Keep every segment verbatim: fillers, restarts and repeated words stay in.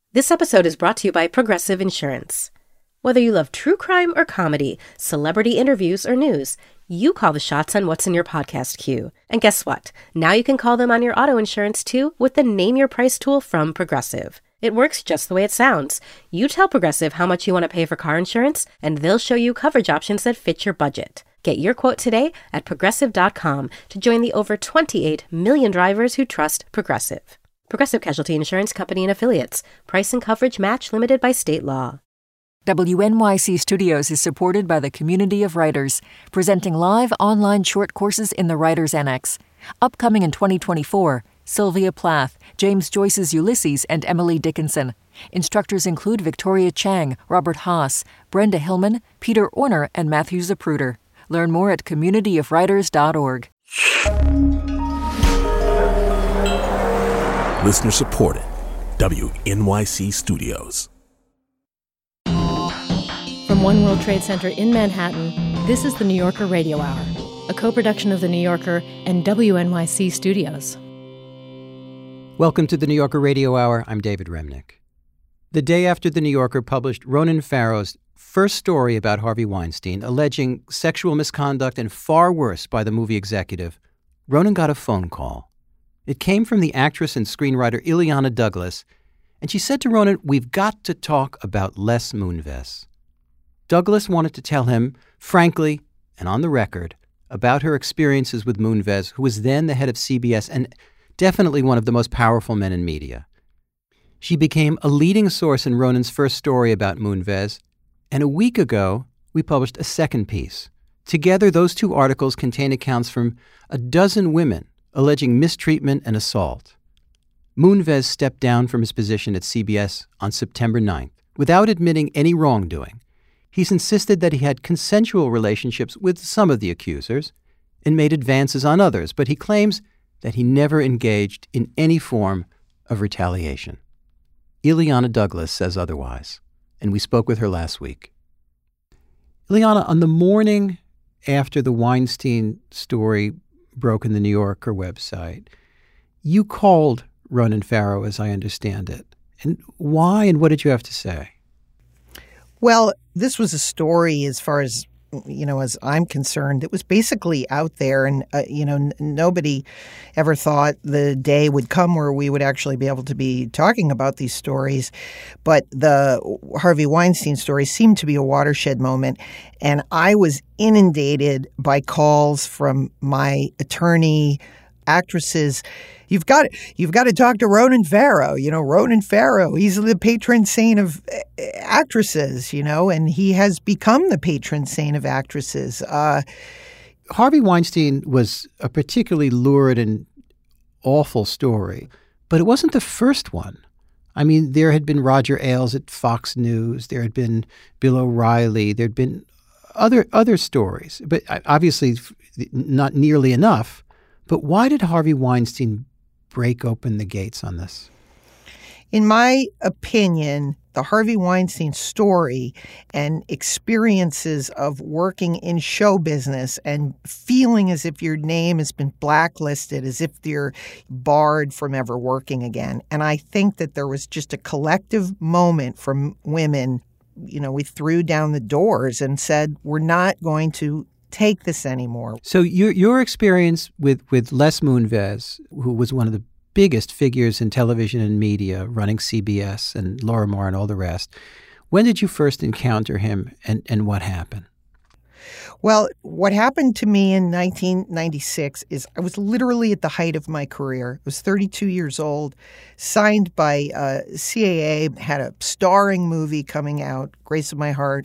This episode is brought to you by Progressive Insurance. Whether you love true crime or comedy, celebrity interviews or news, you call the shots on what's in your podcast queue. And guess what? Now you can call them on your auto insurance too with the Name Your Price tool from Progressive. It works just the way it sounds. You tell Progressive how much you want to pay for car insurance, and they'll show you coverage options that fit your budget. Get your quote today at progressive dot com to join the over twenty-eight million drivers who trust Progressive. Progressive Casualty Insurance Company and Affiliates. Price and coverage match limited by state law. W N Y C Studios is supported by the Community of Writers, presenting live online short courses in the Writers Annex. Upcoming in twenty twenty-four, Sylvia Plath, James Joyce's Ulysses, and Emily Dickinson. Instructors include Victoria Chang, Robert Haas, Brenda Hillman, Peter Orner, and Matthew Zapruder. Learn more at community of writers dot org. Listener supported. W N Y C Studios. From One World Trade Center in Manhattan, this is the New Yorker Radio Hour, a co-production of The New Yorker and W N Y C Studios. Welcome to the New Yorker Radio Hour. I'm David Remnick. The day after the New Yorker published Ronan Farrow's first story about Harvey Weinstein, alleging sexual misconduct and far worse by the movie executive, Ronan got a phone call. It came from the actress and screenwriter Illeana Douglas, and she said to Ronan, "We've got to talk about Les Moonves." Douglas wanted to tell him, frankly, and on the record, about her experiences with Moonves, who was then the head of C B S and definitely one of the most powerful men in media. She became a leading source in Ronan's first story about Moonves, and a week ago, we published a second piece. Together, those two articles contain accounts from a dozen women alleging mistreatment and assault. Moonves stepped down from his position at C B S on September ninth without admitting any wrongdoing. He's insisted that he had consensual relationships with some of the accusers and made advances on others, but he claims that he never engaged in any form of retaliation. Illeana Douglas says otherwise, and we spoke with her last week. Illeana, on the morning after the Weinstein story broke in the New Yorker website, you called Ronan Farrow, as I understand it. And why and what did you have to say? Well, this was a story, as far as, you know, as I'm concerned, it was basically out there. And, uh, you know, n- nobody ever thought the day would come where we would actually be able to be talking about these stories. But the Harvey Weinstein story seemed to be a watershed moment. And I was inundated by calls from my attorney, actresses. You've got you've got to talk to Ronan Farrow. You know, Ronan Farrow, he's the patron saint of actresses, you know, and he has become the patron saint of actresses. Uh, Harvey Weinstein was a particularly lurid and awful story, but it wasn't the first one. I mean, there had been Roger Ailes at Fox News. There had been Bill O'Reilly. There had been other other stories, but obviously not nearly enough. But why did Harvey Weinstein break open the gates on this? In my opinion, the Harvey Weinstein story and experiences of working in show business and feeling as if your name has been blacklisted, as if you're barred from ever working again. And I think that there was just a collective moment from women. You know, we threw down the doors and said, we're not going to take this anymore. So your your experience with, with Les Moonves, who was one of the biggest figures in television and media, running C B S and Laura Marr and all the rest, when did you first encounter him and, and what happened? Well, what happened to me in nineteen ninety-six is I was literally at the height of my career. I was thirty-two years old, signed by uh, C A A, had a starring movie coming out, Grace of My Heart.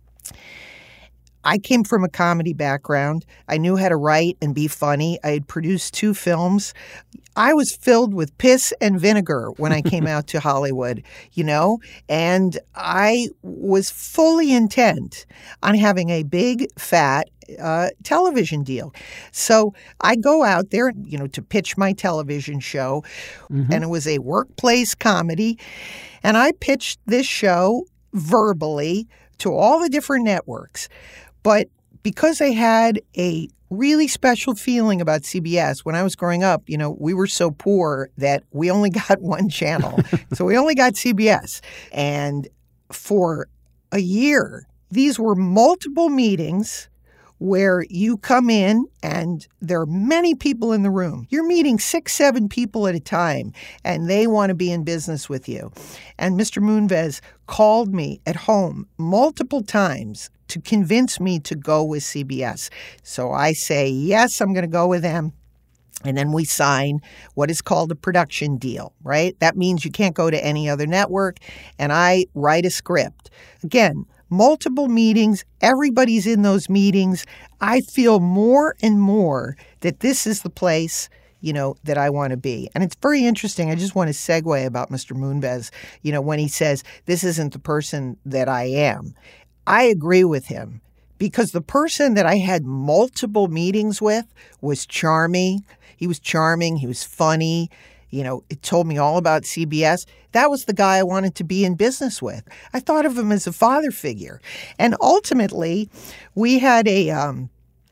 I came from a comedy background. I knew how to write and be funny. I had produced two films. I was filled with piss and vinegar when I came out to Hollywood, you know, and I was fully intent on having a big, fat uh, television deal. So I go out there, you know, to pitch my television show, mm-hmm. and it was a workplace comedy. And I pitched this show verbally to all the different networks. But because I had a really special feeling about C B S. When I was growing up, you know, we were so poor that we only got one channel. So we only got C B S. And for a year, these were multiple meetings where you come in and there are many people in the room. You're meeting six, seven people at a time, and they want to be in business with you. And Mister Moonves called me at home multiple times to convince me to go with C B S. So I say, yes, I'm going to go with them. And then we sign what is called a production deal, right? That means you can't go to any other network. And I write a script. Again, multiple meetings. Everybody's in those meetings. I feel more and more that this is the place, you know, that I want to be. And it's very interesting. I just want to segue about Mister Moonves, you know, when he says, this isn't the person that I am. I agree with him because the person that I had multiple meetings with was charming. He was charming. He was funny. You know, it told me all about C B S. That was the guy I wanted to be in business with. I thought of him as a father figure. And ultimately, we had a um,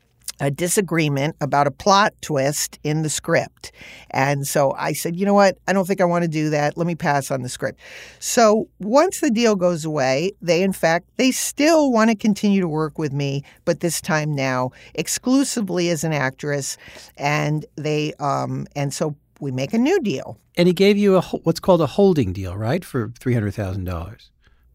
a disagreement about a plot twist in the script. And so I said, you know what? I don't think I want to do that. Let me pass on the script. So once the deal goes away, they, in fact, they still want to continue to work with me, but this time now exclusively as an actress. And they, um, and so we make a new deal. And he gave you a what's called a holding deal, right, for three hundred thousand dollars?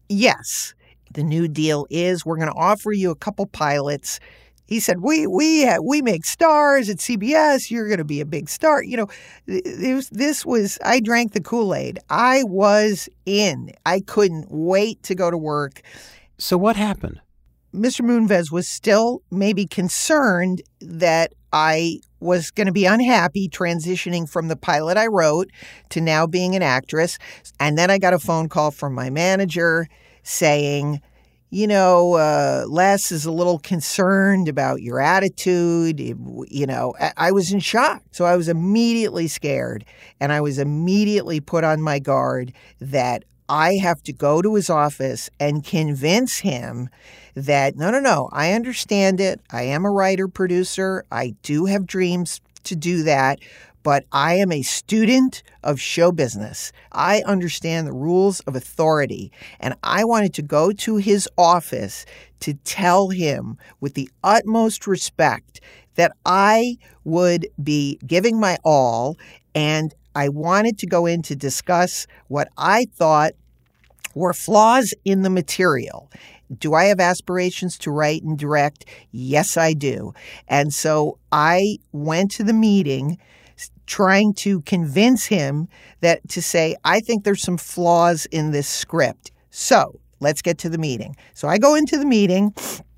Yes. The new deal is we're going to offer you a couple pilots. He said, we we we make stars at C B S. You're going to be a big star. You know, it was, this was, I drank the Kool-Aid. I was in. I couldn't wait to go to work. So what happened? Mister Moonves was still maybe concerned that I was going to be unhappy transitioning from the pilot I wrote to now being an actress. And then I got a phone call from my manager saying, you know, uh, Les is a little concerned about your attitude. You know, I, I was in shock. So I was immediately scared, and I was immediately put on my guard that I have to go to his office and convince him that, no, no, no, I understand it. I am a writer, producer. I do have dreams to do that. But I am a student of show business. I understand the rules of authority. And I wanted to go to his office to tell him with the utmost respect that I would be giving my all. And I wanted to go in to discuss what I thought were flaws in the material. Do I have aspirations to write and direct? Yes, I do. And so I went to the meeting trying to convince him that to say, I think there's some flaws in this script. So let's get to the meeting. So I go into the meeting.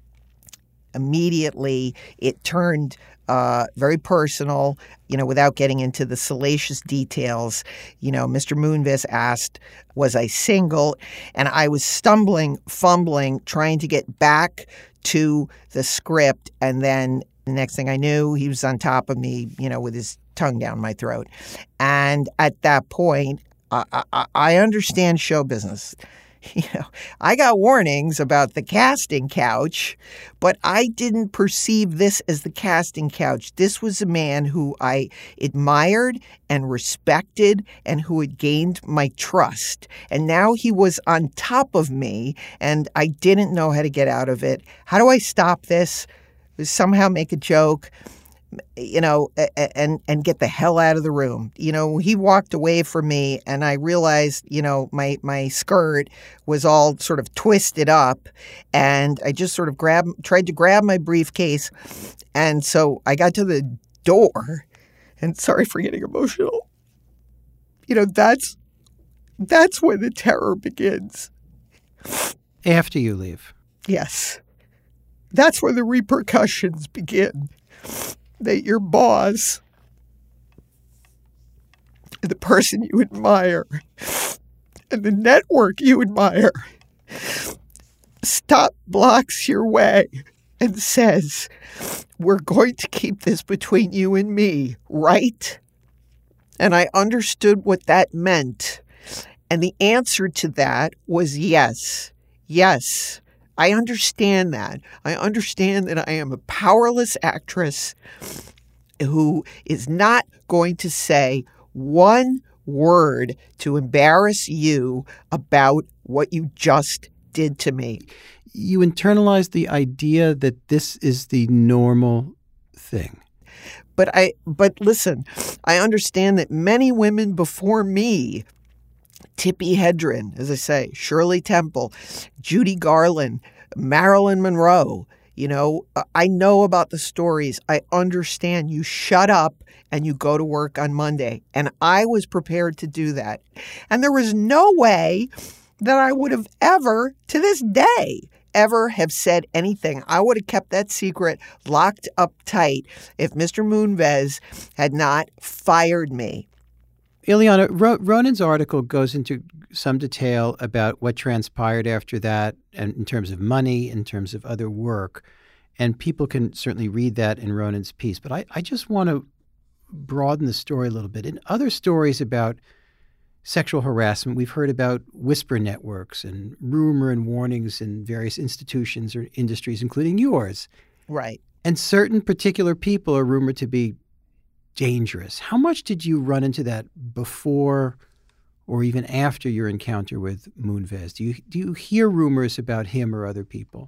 Immediately, it turned uh, very personal, you know, without getting into the salacious details. You know, Mister Moonves asked, was I single? And I was stumbling, fumbling, trying to get back to the script. And then the next thing I knew, he was on top of me, you know, with his tongue down my throat. And at that point, I, I, I understand show business. You know, I got warnings about the casting couch, but I didn't perceive this as the casting couch. This was a man who I admired and respected and who had gained my trust. And now he was on top of me, and I didn't know how to get out of it. How do I stop this? Somehow make a joke, you know, and and get the hell out of the room. You know, he walked away from me, and I realized, you know, my my skirt was all sort of twisted up, and I just sort of grabbed, tried to grab my briefcase, and so I got to the door, and sorry for getting emotional. You know, that's that's where the terror begins. After you leave. Yes. That's where the repercussions begin. That your boss, the person you admire, and the network you admire, stop blocks your way and says, we're going to keep this between you and me, right? And I understood what that meant. And the answer to that was yes. Yes. I understand that. I understand that I am a powerless actress who is not going to say one word to embarrass you about what you just did to me. You internalize the idea that this is the normal thing. But I but listen, I understand that many women before me, Tippi Hedren, as I say, Shirley Temple, Judy Garland, Marilyn Monroe, you know, I know about the stories. I understand. You shut up and you go to work on Monday. And I was prepared to do that. And there was no way that I would have ever, to this day, ever have said anything. I would have kept that secret locked up tight if Mister Moonves had not fired me. Ileana, Ro- Ronan's article goes into some detail about what transpired after that, and in terms of money, in terms of other work. And people can certainly read that in Ronan's piece. But I, I just want to broaden the story a little bit. In other stories about sexual harassment, we've heard about whisper networks and rumor and warnings in various institutions or industries, including yours. Right. And certain particular people are rumored to be dangerous. How much did you run into that before or even after your encounter with Moonves? Do you do you hear rumors about him or other people?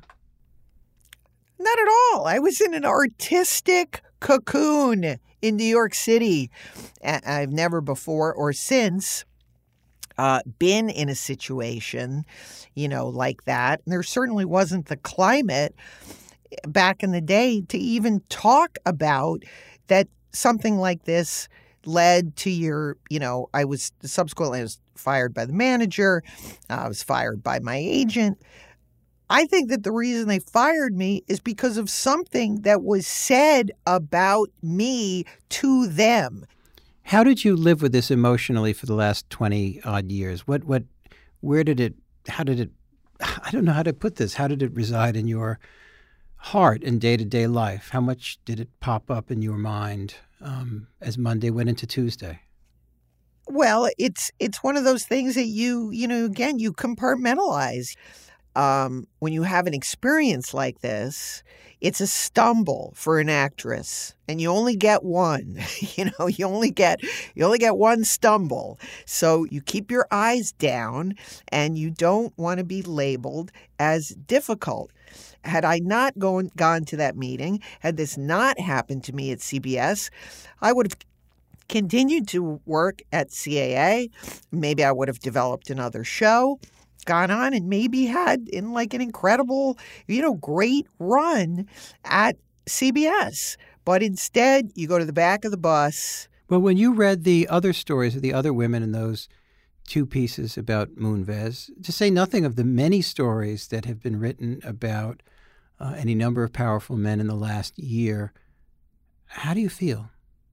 Not at all. I was in an artistic cocoon in New York City. I've never before or since uh, been in a situation, you know, like that. And there certainly wasn't the climate back in the day to even talk about that something like this led to your, you know, I was subsequently I was fired by the manager. Uh, I was fired by my agent. I think that the reason they fired me is because of something that was said about me to them. How did you live with this emotionally for the last twenty odd years? What, what, where did it, how did it, I don't know how to put this. How did it reside in your heart and day-to-day life? How much did it pop up in your mind um, as Monday went into Tuesday? Well, it's it's one of those things that you, you know, again, you compartmentalize. Um, when you have an experience like this, it's a stumble for an actress, and you only get one. you know, you only get you only get one stumble. So you keep your eyes down, and you don't want to be labeled as difficult. Had I not gone gone to that meeting, had this not happened to me at C B S, I would have continued to work at C A A. Maybe I would have developed another show, gone on and maybe had in like an incredible, you know, great run at C B S. But instead, you go to the back of the bus. Well, when you read the other stories of the other women in those two pieces about Moonves, to say nothing of the many stories that have been written about uh, any number of powerful men in the last year, how do you feel?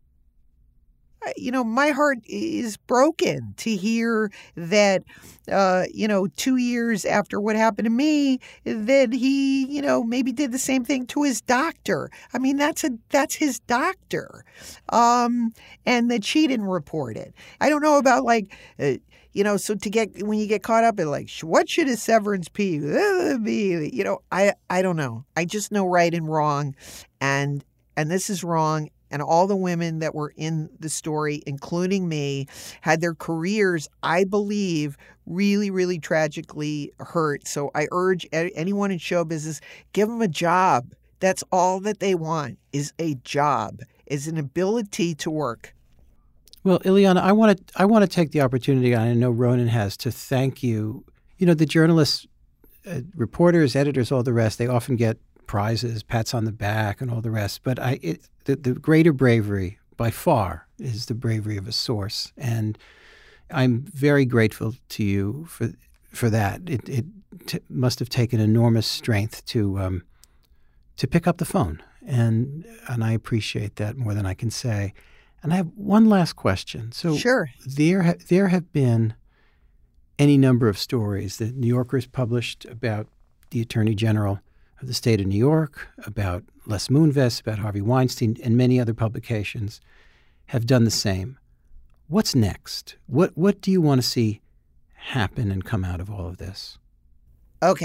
You know, my heart is broken to hear that, uh, you know, two years after what happened to me, that he, you know, maybe did the same thing to his doctor. I mean, that's a that's his doctor, um, and that she didn't report it. I don't know about like, uh, you know, so to get when you get caught up in like, what should a severance be? be? You know, I I don't know. I just know right and wrong, and and this is wrong. And all the women that were in the story, including me, had their careers, I believe, really, really tragically hurt. So I urge anyone in show business, give them a job. That's all that they want is a job, is an ability to work. Well, Ileana, I want to I want to take the opportunity, and I know Ronan has, to thank you. You know, the journalists, uh, reporters, editors, all the rest, they often get prizes, pats on the back, and all the rest. But I, it, the, the greater bravery, by far, is the bravery of a source, and I'm very grateful to you for for that. It, it t- must have taken enormous strength to um, to pick up the phone, and and I appreciate that more than I can say. And I have one last question. So, sure, there ha- there have been any number of stories that New Yorker's published about the Attorney General of the state of New York, about Les Moonves, about Harvey Weinstein, and many other publications have done the same. What's next? What what do you want to see happen and come out of all of this? Okay.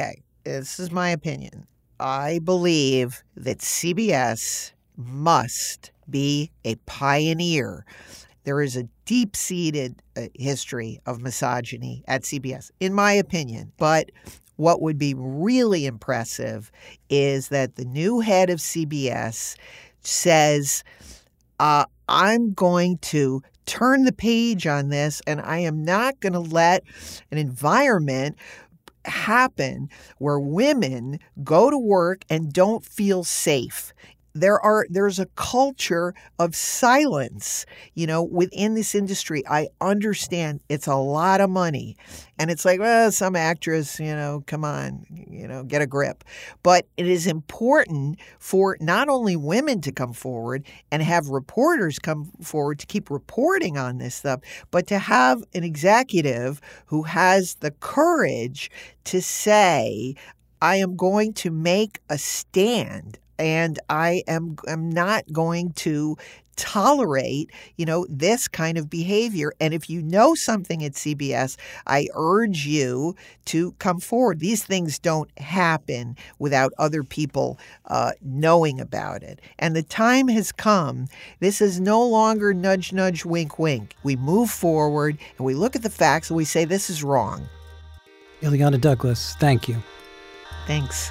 this is my opinion, I believe that C B S must be a pioneer. There is a deep-seated uh, history of misogyny at C B S, in my opinion. But what would be really impressive is that the new head of C B S says, uh, I'm going to turn the page on this, and I am not going to let an environment happen where women go to work and don't feel safe. There are there's a culture of silence, you know, within this industry. I understand it's a lot of money. And it's like, well, some actress, you know, come on, you know, get a grip. But it is important for not only women to come forward and have reporters come forward to keep reporting on this stuff, but to have an executive who has the courage to say, I am going to make a stand. And I am am not going to tolerate, you know, this kind of behavior. And if you know something at C B S, I urge you to come forward. These things don't happen without other people uh, knowing about it. And the time has come. This is no longer nudge, nudge, wink, wink. We move forward and we look at the facts and we say this is wrong. Ileana Douglas, thank you. Thanks.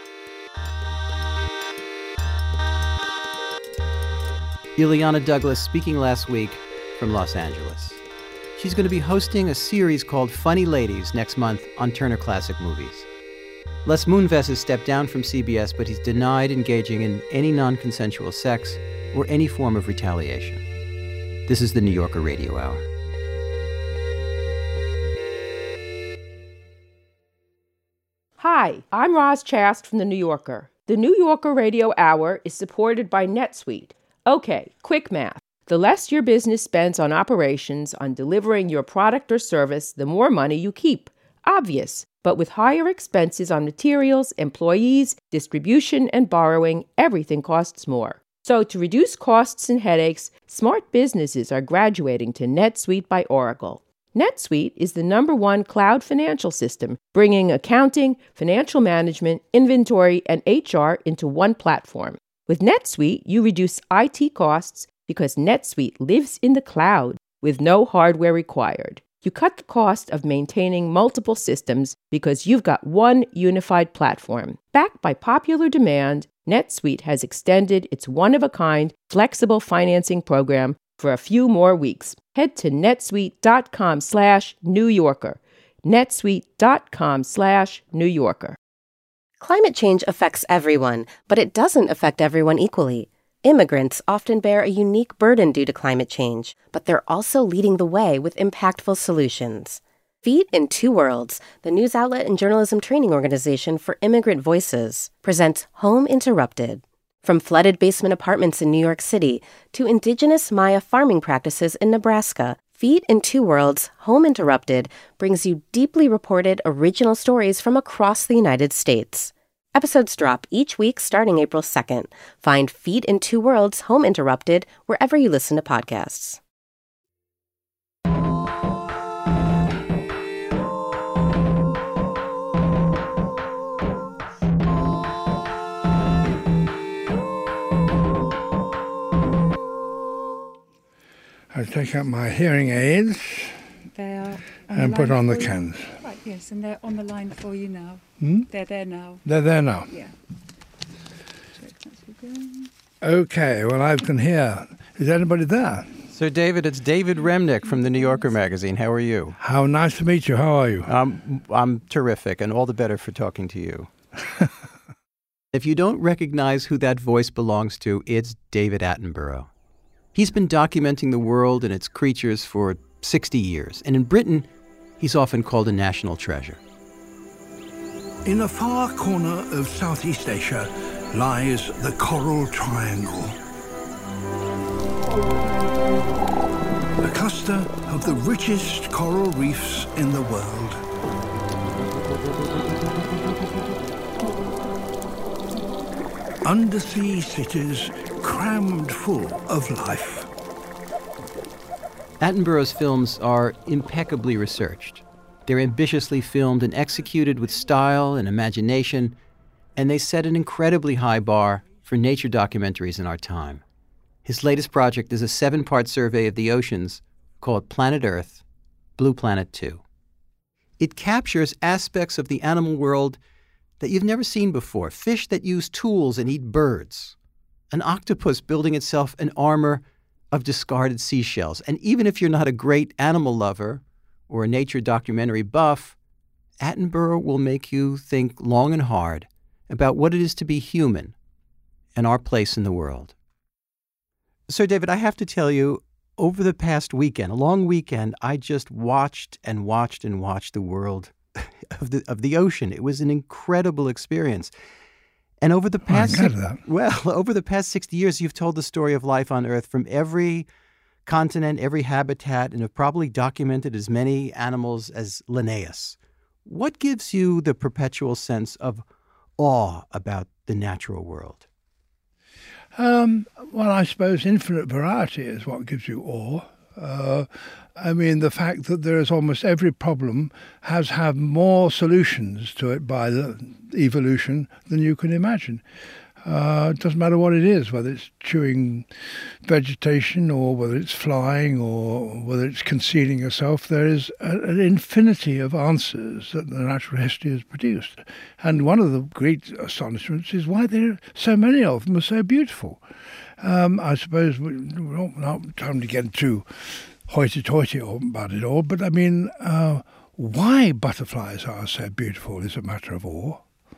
Ileana Douglas speaking last week from Los Angeles. She's going to be hosting a series called Funny Ladies next month on Turner Classic Movies. Les Moonves has stepped down from C B S, but he's denied engaging in any non-consensual sex or any form of retaliation. This is the New Yorker Radio Hour. Hi, I'm Roz Chast from The New Yorker. The New Yorker Radio Hour is supported by NetSuite. Okay, quick math. The less your business spends on operations, on delivering your product or service, the more money you keep. Obvious. But with higher expenses on materials, employees, distribution, and borrowing, everything costs more. So to reduce costs and headaches, smart businesses are graduating to NetSuite by Oracle. NetSuite is the number one cloud financial system, bringing accounting, financial management, inventory, and H R into one platform. With NetSuite, you reduce I T costs because NetSuite lives in the cloud with no hardware required. You cut the cost of maintaining multiple systems because you've got one unified platform. Backed by popular demand, NetSuite has extended its one-of-a-kind flexible financing program for a few more weeks. Head to netsuite.com slash New Yorker. netsuite.com slash New Yorker. Climate change affects everyone, but it doesn't affect everyone equally. Immigrants often bear a unique burden due to climate change, but they're also leading the way with impactful solutions. Feet in Two Worlds, the news outlet and journalism training organization for immigrant voices, presents Home Interrupted. From flooded basement apartments in New York City to indigenous Maya farming practices in Nebraska, Feet in Two Worlds, Home Interrupted brings you deeply reported original stories from across the United States. Episodes drop each week starting April second. Find Feet in Two Worlds, Home Interrupted wherever you listen to podcasts. I take out my hearing aids they are on and the put on the you. cans. Right, yes, and they're on the line for you now. Hmm? They're there now. They're there now. Yeah. Okay, well, I can hear. Is anybody there? So, David, it's David Remnick from the New Yorker magazine. How are you? How nice to meet you. How are you? Um, I'm terrific, and all the better for talking to you. If you don't recognize who that voice belongs to, it's David Attenborough. He's been documenting the world and its creatures for sixty years, and in Britain, he's often called a national treasure. In a far corner of Southeast Asia lies the Coral Triangle, a cluster of the richest coral reefs in the world. Undersea cities crammed full of life. Attenborough's films are impeccably researched. They're ambitiously filmed and executed with style and imagination, and they set an incredibly high bar for nature documentaries in our time. His latest project is a seven-part survey of the oceans called Planet Earth, Blue Planet two. It captures aspects of the animal world that you've never seen before. Fish that use tools and eat birds. An octopus building itself an armor of discarded seashells. And even if you're not a great animal lover or a nature documentary buff, Attenborough will make you think long and hard about what it is to be human and our place in the world. Sir David, I have to tell you, over the past weekend, a long weekend, I just watched and watched and watched the world of the of the ocean. It was an incredible experience. And over the past oh, I'm glad of that. well, over the past sixty years, you've told the story of life on Earth from every continent, every habitat, and have probably documented as many animals as Linnaeus. What gives you the perpetual sense of awe about the natural world? Um, well, I suppose infinite variety is what gives you awe. Uh, I mean, the fact that there is almost every problem has had more solutions to it by the evolution than you can imagine. Uh, it doesn't matter what it is, whether it's chewing vegetation or whether it's flying or whether it's concealing yourself. There is a, an infinity of answers that the natural history has produced. And one of the great astonishments is why there are so many of them are so beautiful. Um, I suppose we, we're not trying to get too hoity-toity about it all, but I mean, uh, why butterflies are so beautiful is a matter of awe.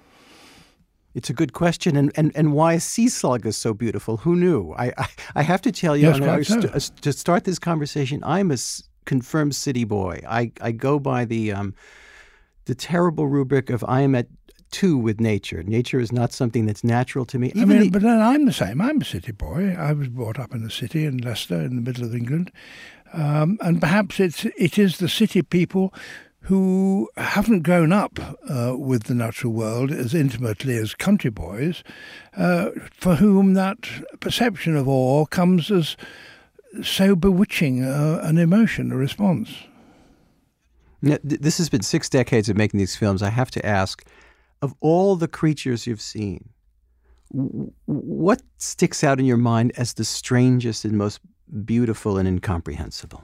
It's a good question, and, and, and why a sea slug is so beautiful. Who knew? I I, I have to tell you, Yes, I mean, I quite was- so. to start this conversation, I'm a s- confirmed city boy. I, I go by the um, the terrible rubric of I am at two with nature. Nature is not something that's natural to me. I Even mean, the- but then I'm the same. I'm a city boy. I was brought up in the city in Leicester, in the middle of England, um, and perhaps it's it is the city people who haven't grown up uh, with the natural world as intimately as country boys, uh, for whom that perception of awe comes as so bewitching uh, an emotion, a response. Now, th- this has been six decades of making these films. I have to ask, of all the creatures you've seen, w- what sticks out in your mind as the strangest and most beautiful and incomprehensible?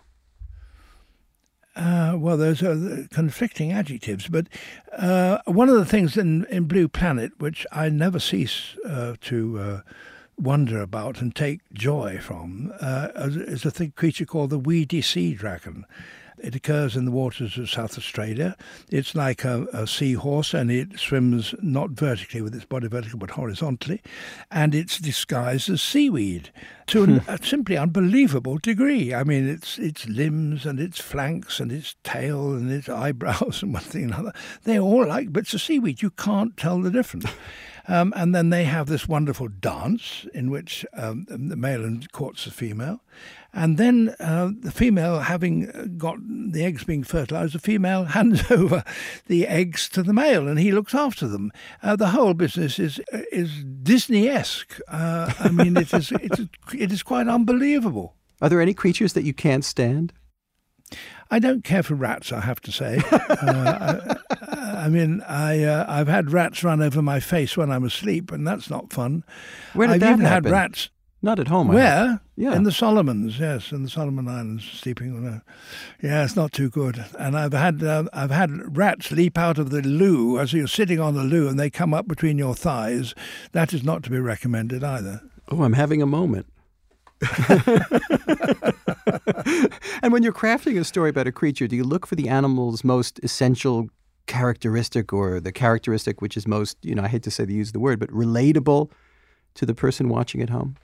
Uh, well, those are conflicting adjectives, but uh, one of the things in, in Blue Planet, which I never cease uh, to uh, wonder about and take joy from, uh, is a thing, creature called the weedy sea dragon. It occurs in the waters of South Australia. It's like a, a seahorse, and it swims not vertically with its body vertical, but horizontally, and it's disguised as seaweed to an, a simply unbelievable degree. I mean, its its limbs and its flanks and its tail and its eyebrows and one thing and another, they're all like bits of seaweed. You can't tell the difference. Um, and then they have this wonderful dance in which um, the male courts the female. And then uh, the female, having got the eggs being fertilized, the female hands over the eggs to the male, and he looks after them. Uh, the whole business is is Disney-esque. Uh, I mean, it is, it is it is quite unbelievable. Are there any creatures that you can't stand? I don't care for rats, I have to say. uh, I, I mean, I, uh, I've had rats run over my face when I'm asleep, and that's not fun. Where did I've that even happen? had rats. Not at home. I Where? hope. Yeah. In the Solomons, yes, in the Solomon Islands, sleeping. Uh, yeah, it's not too good. And I've had uh, I've had rats leap out of the loo as you're sitting on the loo, and they come up between your thighs. That is not to be recommended either. Oh, I'm having a moment. And when you're crafting a story about a creature, do you look for the animal's most essential characteristic, or the characteristic which is most, you know, I hate to say to use the word, but relatable to the person watching at home?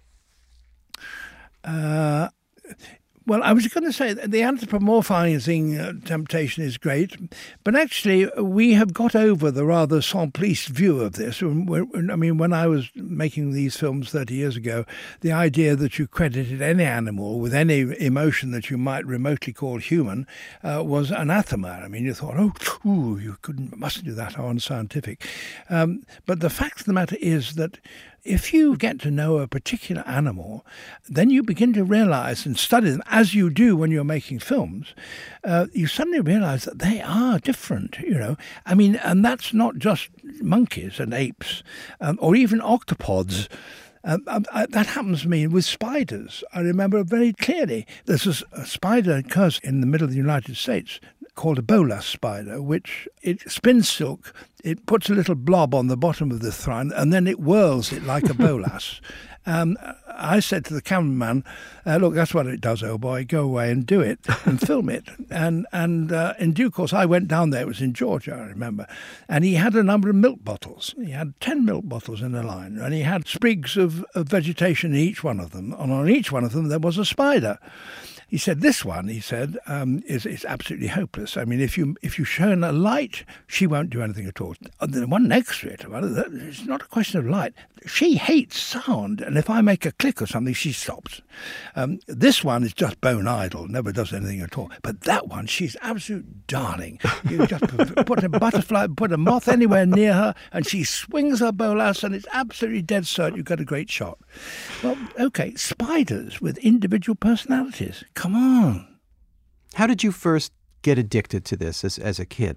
Uh, well, I was going to say that the anthropomorphizing uh, temptation is great, but actually we have got over the rather simpliste view of this. When, when, I mean, when I was making these films thirty years ago, the idea that you credited any animal with any emotion that you might remotely call human uh, was anathema. I mean, you thought, oh, ooh, you couldn't, mustn't do that, how unscientific. Um, but the fact of the matter is that if you get to know a particular animal, then you begin to realize and study them, as you do when you're making films, uh, you suddenly realize that they are different, you know. I mean, and that's not just monkeys and apes, um, or even octopods. Um, I, that happens to me with spiders. I remember very clearly there's a, a spider that occurs in the middle of the United States called a bolas spider, which it spins silk, it puts a little blob on the bottom of the thread, and then it whirls it like a bolas. Um, I said to the cameraman, uh, look, that's what it does, old boy, go away and do it and film it. And and uh, in due course, I went down there, it was in Georgia, I remember, and he had a number of milk bottles. He had ten milk bottles in a line, and he had sprigs of, of vegetation in each one of them, and on each one of them there was a spider. He said, this one, he said, um, is, is absolutely hopeless. I mean, if you if you shine a light, she won't do anything at all. The one next to it, well, it's not a question of light. She hates sound, and if I make a click or something, she stops. Um, this one is just bone idle, never does anything at all. But that one, she's absolute darling. You just put a butterfly, put a moth anywhere near her, and she swings her bolas, and it's absolutely dead certain you got a great shot. Well, okay, spiders with individual personalities. Come on. How did you first get addicted to this as, as a kid?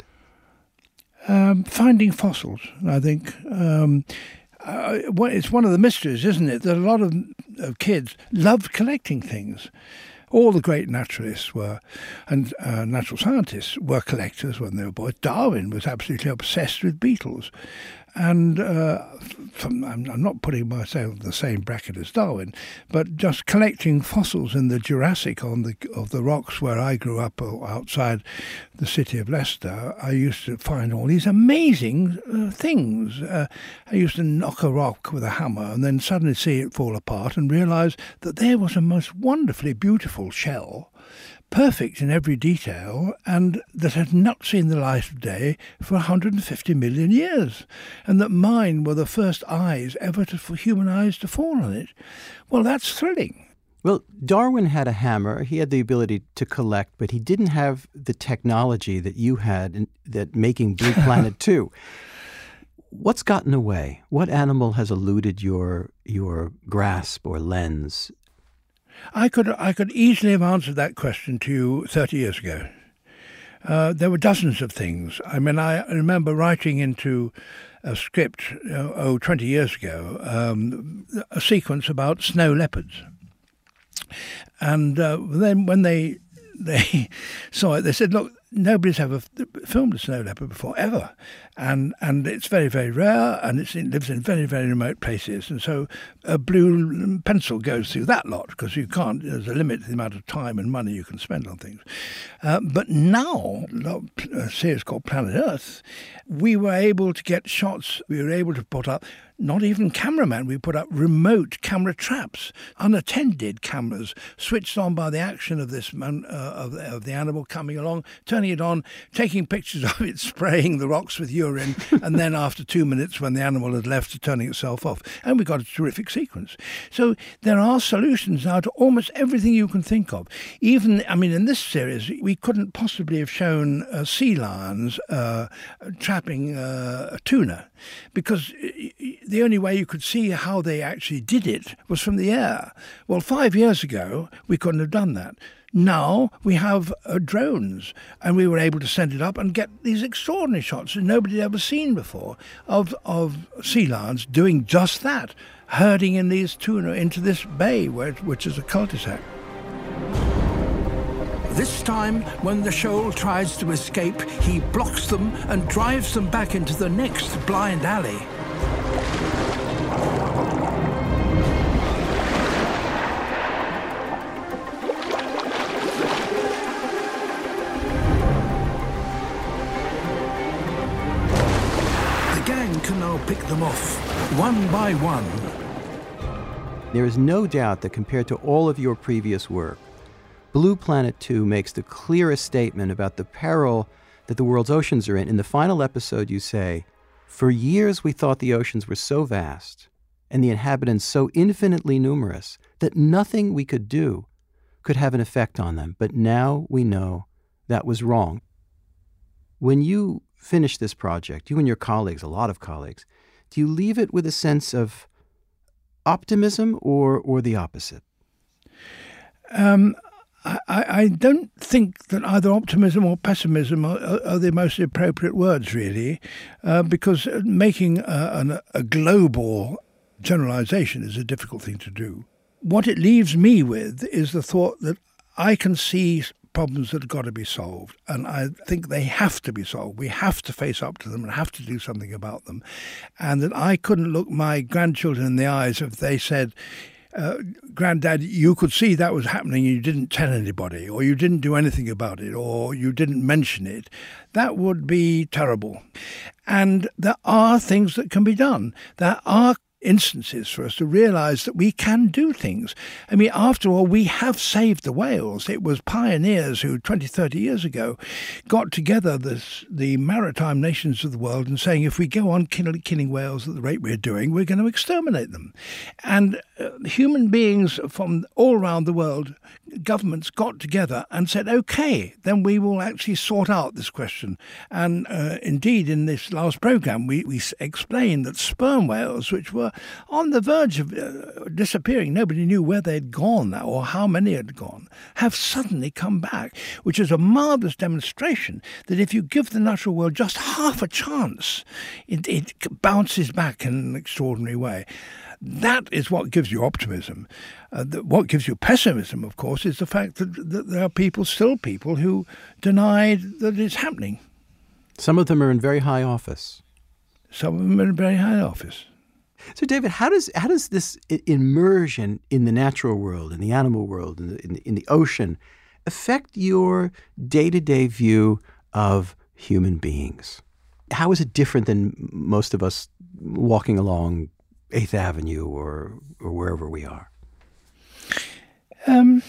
Um, finding fossils, I think. Um, uh, it's one of the mysteries, isn't it, that a lot of, of kids loved collecting things. All the great naturalists were, and uh, natural scientists were collectors when they were boys. Darwin was absolutely obsessed with beetles. And uh, from, I'm, I'm not putting myself in the same bracket as Darwin, but just collecting fossils in the Jurassic on the of the rocks where I grew up outside the city of Leicester, I used to find all these amazing uh, things. Uh, I used to knock a rock with a hammer and then suddenly see it fall apart and realise that there was a most wonderfully beautiful shell, perfect in every detail, and that had not seen the light of day for one hundred fifty million years, and that mine were the first eyes ever to, for human eyes to fall on it. Well, that's thrilling. Well, Darwin had a hammer. He had the ability to collect, but he didn't have the technology that you had in, that making Blue Planet two. What's gotten away? What animal has eluded your your grasp or lens? I could I could easily have answered that question to you thirty years ago. Uh, there were dozens of things. I mean, I remember writing into a script, uh, oh, twenty years ago, um, a sequence about snow leopards. And uh, then when they they saw it, they said, look, nobody's ever filmed a snow leopard before, ever. And and it's very, very rare, and it's, it lives in very, very remote places. And so a blue pencil goes through that lot, because you can't, there's a limit to the amount of time and money you can spend on things. Uh, but now, a series called Planet Earth, we were able to get shots, we were able to put up, not even cameramen, we put up remote camera traps, unattended cameras, switched on by the action of this man, uh, of, of the animal coming along, turning it on, taking pictures of it, spraying the rocks with urine, and then after two minutes when the animal had left, turning itself off. And we got a terrific sequence. So there are solutions now to almost everything you can think of. Even, I mean, in this series, we couldn't possibly have shown uh, sea lions uh, trapping uh, a tuna, because the only way you could see how they actually did it was from the air. Well, five years ago, we couldn't have done that. Now we have uh, drones, and we were able to send it up and get these extraordinary shots that nobody had ever seen before of, of sea lions doing just that, herding in these tuna into this bay, where, which is a cul-de-sac. This time, when the shoal tries to escape, he blocks them and drives them back into the next blind alley. The gang can now pick them off, one by one. There is no doubt that compared to all of your previous work, Blue Planet two makes the clearest statement about the peril that the world's oceans are in. In the final episode, you say, "For years we thought the oceans were so vast and the inhabitants so infinitely numerous that nothing we could do could have an effect on them. But now we know that was wrong." When you finish this project, you and your colleagues, a lot of colleagues, do you leave it with a sense of optimism or, or the opposite? Um, I, I don't think that either optimism or pessimism are, are the most appropriate words, really, uh, because making a, an, a global generalization is a difficult thing to do. What it leaves me with is the thought that I can see problems that have got to be solved, and I think they have to be solved. We have to face up to them and have to do something about them, and that I couldn't look my grandchildren in the eyes if they said, Uh, Granddad, you could see that was happening and you didn't tell anybody, or you didn't do anything about it, or you didn't mention it. That would be terrible. And there are things that can be done. There are instances for us to realise that we can do things. I mean, after all, we have saved the whales. It was pioneers who twenty, thirty years ago got together this, the maritime nations of the world and saying, if we go on kill, killing whales at the rate we're doing, we're going to exterminate them. And uh, human beings from all around the world, governments got together and said, OK, then we will actually sort out this question. And uh, indeed, in this last programme, we, we explained that sperm whales, which were on the verge of uh, disappearing, nobody knew where they'd gone or how many had gone, have suddenly come back, which is a marvellous demonstration that if you give the natural world just half a chance, it, it bounces back in an extraordinary way. That is what gives you optimism. Uh, the, what gives you pessimism, of course, is the fact that, that there are people, still people, who deny that it's happening. Some of them are in very high office. Some of them are in very high office. So, David, how does how does this immersion in the natural world, in the animal world, in the, in the, in the ocean, affect your day-to-day view of human beings? How is it different than most of us walking along Eighth Avenue or or wherever we are? Um.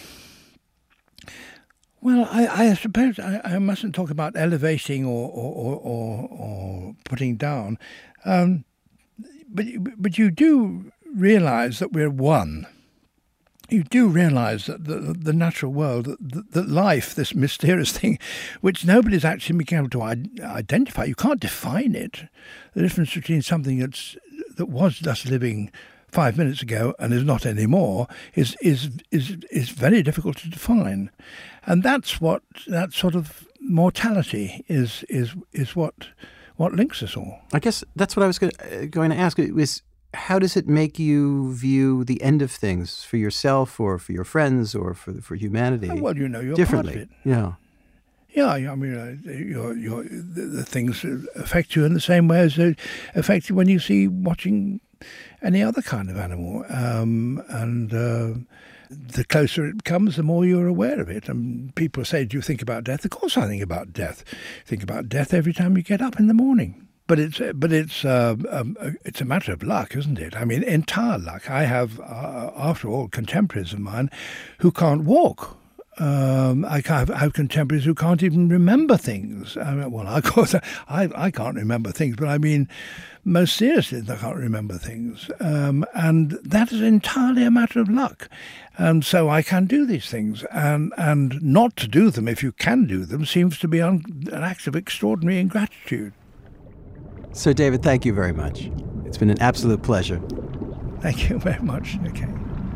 Well, I, I suppose I, I mustn't talk about elevating or or, or, or putting down. Um, But but you do realise that we're one. You do realise that the, the natural world, that, that life, this mysterious thing, which nobody's actually been able to identify, you can't define it. The difference between something that's that was just living five minutes ago and is not anymore is is is is very difficult to define, and that's what that sort of mortality is is is what. What links us all? I guess that's what I was going to ask. It was, how does it make you view the end of things for yourself or for your friends or for for humanity? Well, you know, you're differently. part of it. Yeah. Yeah, I mean, uh, your, your, the, the things affect you in the same way as they affect you when you see watching any other kind of animal. Um, and uh, the closer it comes, the more you're aware of it. And people say, do you think about death? Of course I think about death. Think about death every time you get up in the morning. But it's but it's uh, um, it's a matter of luck, isn't it? I mean, entire luck. I have, uh, after all, contemporaries of mine who can't walk. Um, I have, have contemporaries who can't even remember things. I mean, well, of course, I, I can't remember things, but I mean, most seriously, they can't remember things. Um, and that is entirely a matter of luck. And so I can do these things. And, and not to do them, if you can do them, seems to be un, an act of extraordinary ingratitude. So, David, thank you very much. It's been an absolute pleasure. Thank you very much. Okay.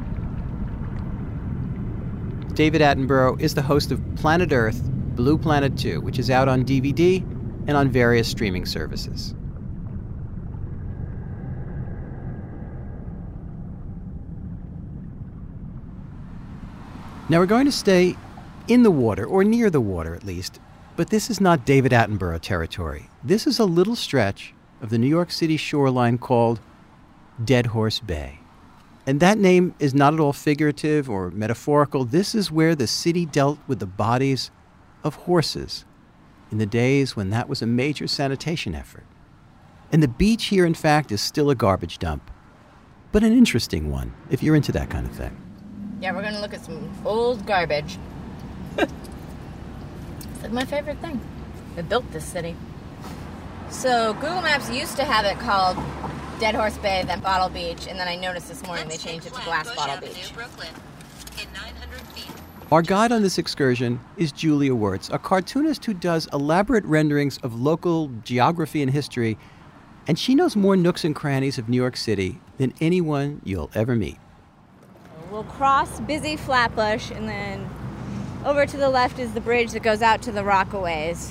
David Attenborough is the host of Planet Earth, Blue Planet two, which is out on D V D and on various streaming services. Now we're going to stay in the water, or near the water at least, but this is not David Attenborough territory. This is a little stretch of the New York City shoreline called Dead Horse Bay. And that name is not at all figurative or metaphorical. This is where the city dealt with the bodies of horses in the days when that was a major sanitation effort. And the beach here, in fact, is still a garbage dump, but an interesting one, if you're into that kind of thing. Yeah, we're going to look at some old garbage. It's like my favorite thing. They built this city. So Google Maps used to have it called Dead Horse Bay, then Bottle Beach, and then I noticed this morning they changed it to Glass Bottle Beach. Our guide on this excursion is Julia Wirtz, a cartoonist who does elaborate renderings of local geography and history And she knows more nooks and crannies of New York City than anyone you'll ever meet. We'll cross busy Flatbush, and then over to the left is the bridge that goes out to the Rockaways.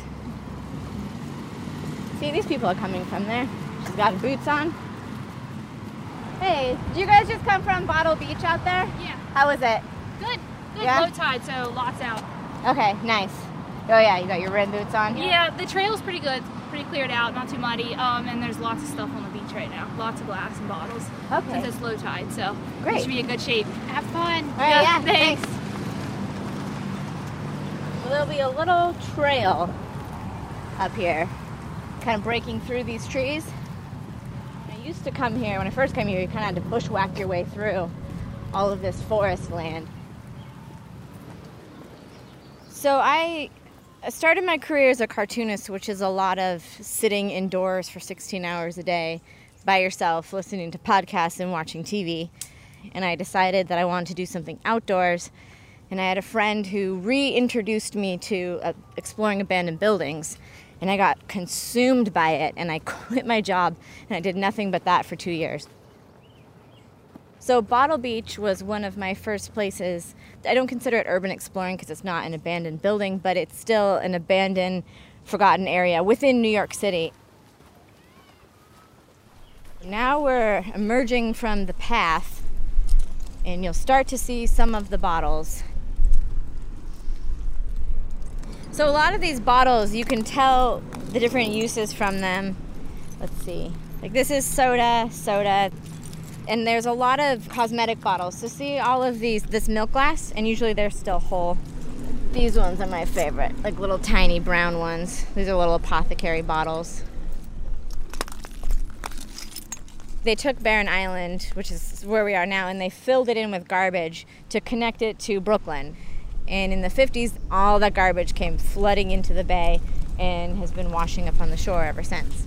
See, these people are coming from there. She's got boots on. Hey, did you guys just come from Bottle Beach out there? Yeah. How was it? Good. Good. Yeah? Low tide, so lots out. Okay, nice. Oh yeah, you got your red boots on? Yeah, the trail's pretty good. Pretty cleared out, not too muddy. Um, and there's lots of stuff on the beach right now. Lots of glass and bottles. Okay. Since it's low tide, so Great. it should be in good shape. Have fun. All right, yeah, thanks. thanks. Well, there'll be a little trail up here, kind of breaking through these trees. I used to come here, when I first came here, you kind of had to bushwhack your way through all of this forest land. So I started my career as a cartoonist, which is a lot of sitting indoors for sixteen hours a day by yourself, listening to podcasts and watching T V. And I decided that I wanted to do something outdoors. And I had a friend who reintroduced me to uh, exploring abandoned buildings. And I got consumed by it, and I quit my job, and I did nothing but that for two years. So Bottle Beach was one of my first places. I don't consider it urban exploring because it's not an abandoned building, but it's still an abandoned, forgotten area within New York City. Now we're emerging from the path, and you'll start to see some of the bottles. So a lot of these bottles, you can tell the different uses from them. Let's see. Like this is soda, soda. And there's a lot of cosmetic bottles. So see all of these, this milk glass, and usually they're still whole. These ones are my favorite, like little tiny brown ones. These are little apothecary bottles. They took Barren Island, which is where we are now, and they filled it in with garbage to connect it to Brooklyn. And in the fifties, all that garbage came flooding into the bay and has been washing up on the shore ever since.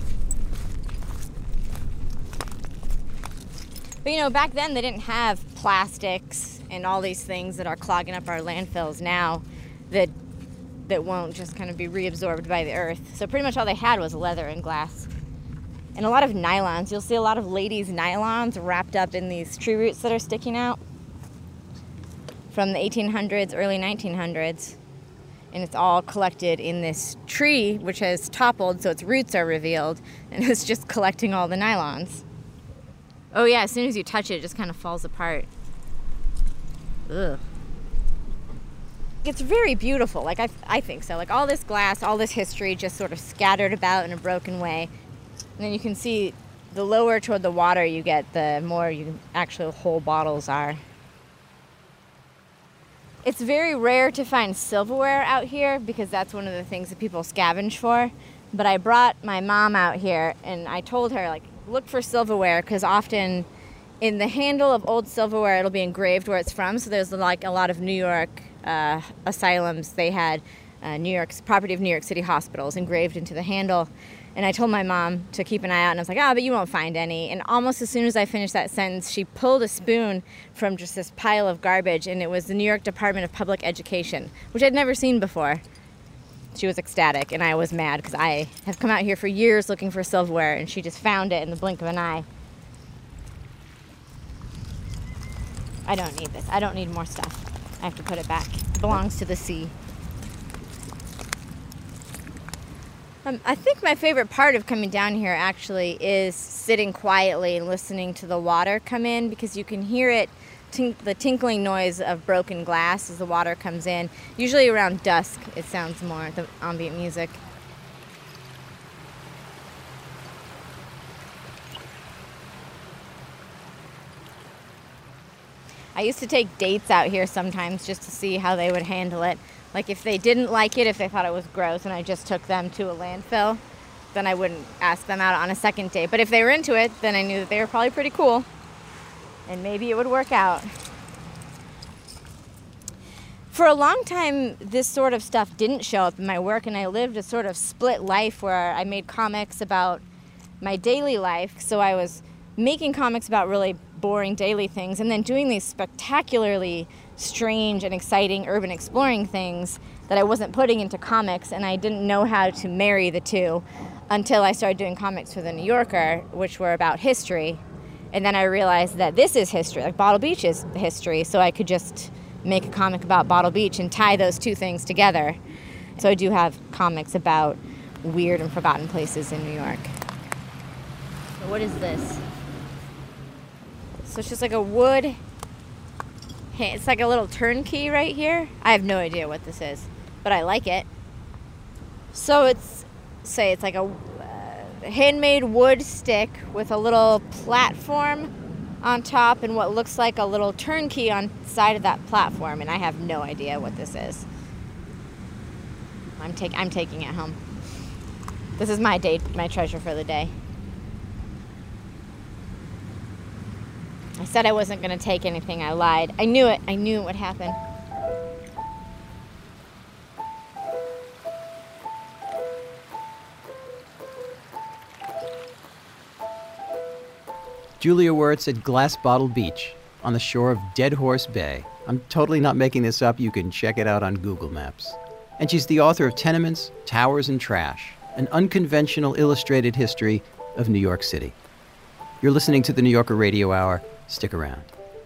But, you know, back then they didn't have plastics and all these things that are clogging up our landfills now that that won't just kind of be reabsorbed by the earth. So pretty much all they had was leather and glass. And a lot of nylons. You'll see a lot of ladies' nylons wrapped up in these tree roots that are sticking out from the eighteen hundreds, early nineteen hundreds. And it's all collected in this tree, which has toppled, so its roots are revealed, and it's just collecting all the nylons. Oh yeah, as soon as you touch it, it just kind of falls apart. Ugh. It's very beautiful, like I, I think so. Like all this glass, all this history just sort of scattered about in a broken way. And then you can see the lower toward the water you get, the more you actual whole bottles are. It's very rare to find silverware out here because that's one of the things that people scavenge for. But I brought my mom out here and I told her, like, look for silverware because often in the handle of old silverware it'll be engraved where it's from. So there's like a lot of New York uh, asylums. They had uh, New York's property of New York City hospitals engraved into the handle. And I told my mom to keep an eye out, and I was like, oh, but you won't find any. And almost as soon as I finished that sentence, she pulled a spoon from just this pile of garbage, and it was the New York Department of Public Education, which I'd never seen before. She was ecstatic, and I was mad because I have come out here for years looking for silverware, and she just found it in the blink of an eye. I don't need this. I don't need more stuff. I have to put it back. It belongs to the sea. Um, I think my favorite part of coming down here actually is sitting quietly and listening to the water come in because you can hear it, tink- the tinkling noise of broken glass as the water comes in. Usually around dusk it sounds more, the ambient music. I used to take dates out here sometimes just to see how they would handle it. Like if they didn't like it, if they thought it was gross and I just took them to a landfill, then I wouldn't ask them out on a second date. But if they were into it, then I knew that they were probably pretty cool. And maybe it would work out. For a long time, this sort of stuff didn't show up in my work, and I lived a sort of split life where I made comics about my daily life. So I was making comics about really boring daily things and then doing these spectacularly strange and exciting urban exploring things that I wasn't putting into comics, and I didn't know how to marry the two. until I started doing comics for The New Yorker, which were about history. And then I realized that this is history, like Bottle Beach is history, so I could just make a comic about Bottle Beach and tie those two things together. So I do have comics about weird and forgotten places in New York. So what is this? So it's just like a wood, it's like a little turnkey right here. I have no idea what this is, but I like it. So it's, say it's like a uh, handmade wood stick with a little platform on top and what looks like a little turnkey on the side of that platform, and I have no idea what this is. I'm, take, I'm taking it home. This is my day, my treasure for the day. I said I wasn't going to take anything. I lied. I knew it. I knew it would happen. Julia Wirtz at Glass Bottle Beach on the shore of Dead Horse Bay. I'm totally not making this up. You can check it out on Google Maps. And she's the author of Tenements, Towers, and Trash, an unconventional illustrated history of New York City. You're listening to the New Yorker Radio Hour. Stick around.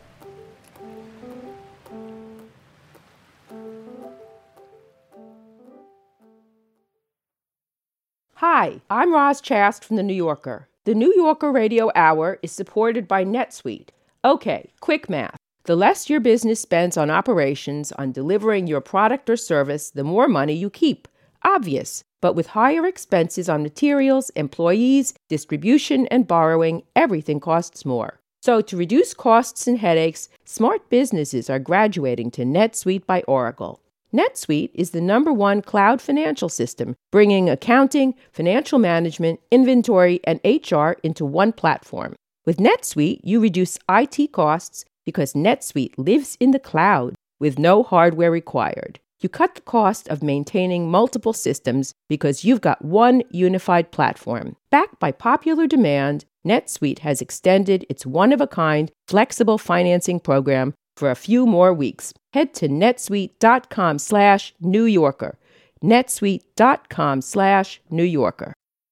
Hi, I'm Roz Chast from The New Yorker. The New Yorker Radio Hour is supported by NetSuite. Okay, quick math. The less your business spends on operations, on delivering your product or service, the more money you keep. Obvious. But with higher expenses on materials, employees, distribution, and borrowing, everything costs more. So to reduce costs and headaches, smart businesses are graduating to NetSuite by Oracle. NetSuite is the number one cloud financial system, bringing accounting, financial management, inventory, and H R into one platform. With NetSuite, you reduce I T costs because NetSuite lives in the cloud with no hardware required. You cut the cost of maintaining multiple systems because you've got one unified platform. Backed by popular demand, NetSuite has extended its one-of-a-kind flexible financing program for a few more weeks. Head to netsuite.com slash New Yorker. netsuite.com slash New Yorker.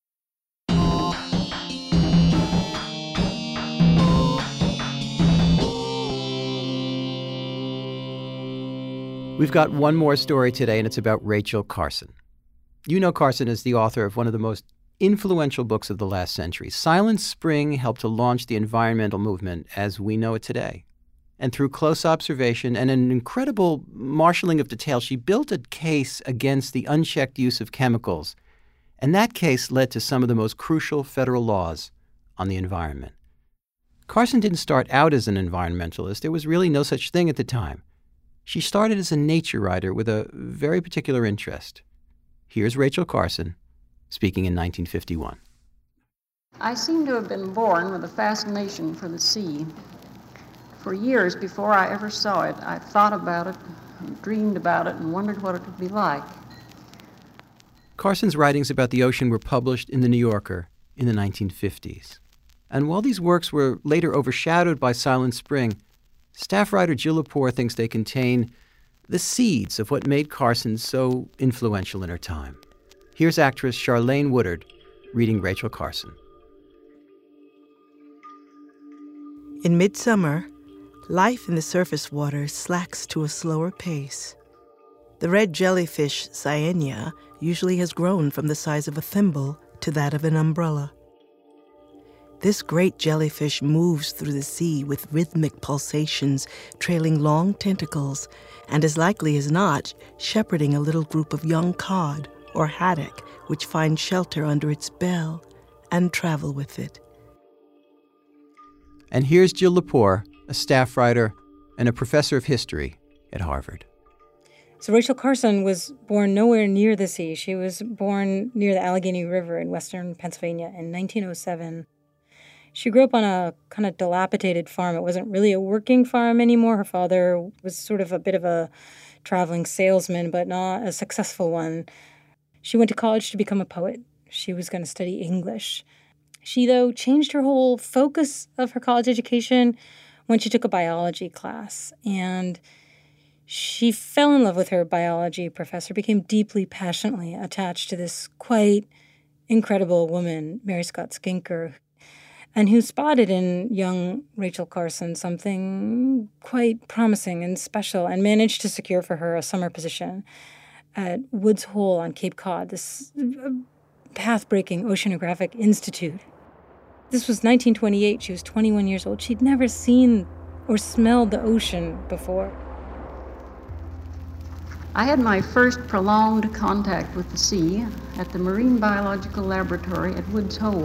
We've got one more story today, and it's about Rachel Carson. You know Carson as the author of one of the most influential books of the last century. Silent Spring helped to launch the environmental movement as we know it today. And through close observation and an incredible marshaling of details, she built a case against the unchecked use of chemicals. And that case led to some of the most crucial federal laws on the environment. Carson didn't start out as an environmentalist. There was really no such thing at the time. She started as a nature writer with a very particular interest. Here's Rachel Carson speaking in nineteen fifty-one. I seem to have been born with a fascination for the sea. For years before I ever saw it, I thought about it, dreamed about it, and wondered what it would be like. Carson's writings about the ocean were published in The New Yorker in the nineteen fifties. And while these works were later overshadowed by Silent Spring, staff writer Jill Lepore thinks they contain the seeds of what made Carson so influential in her time. Here's actress Charlayne Woodard reading Rachel Carson. In midsummer, life in the surface water slacks to a slower pace. The red jellyfish Cyanea usually has grown from the size of a thimble to that of an umbrella. This great jellyfish moves through the sea with rhythmic pulsations, trailing long tentacles, and as likely as not, shepherding a little group of young cod or haddock, which find shelter under its bell and travel with it. And here's Jill Lepore, a staff writer and a professor of history at Harvard. So Rachel Carson was born nowhere near the sea. She was born near the Allegheny River in western Pennsylvania in nineteen oh seven. She grew up on a kind of dilapidated farm. It wasn't really a working farm anymore. Her father was sort of a bit of a traveling salesman, but not a successful one. She went to college to become a poet. She was going to study English. She, though, changed her whole focus of her college education when she took a biology class. And she fell in love with her biology professor, became deeply, passionately attached to this quite incredible woman, Mary Scott Skinker, and who spotted in young Rachel Carson something quite promising and special and managed to secure for her a summer position at Woods Hole on Cape Cod, this path-breaking oceanographic institute. This was nineteen twenty-eight. She was twenty-one years old. She'd never seen or smelled the ocean before. I had my first prolonged contact with the sea at the Marine Biological Laboratory at Woods Hole.